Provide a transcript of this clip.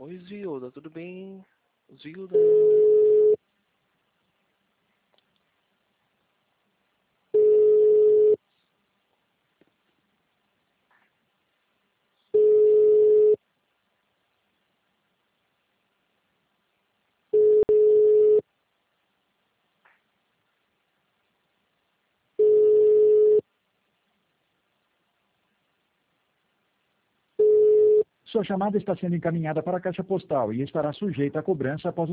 Oi, Zilda, tudo bem? Zilda. Sua chamada está sendo encaminhada para a caixa postal e estará sujeita a cobrança após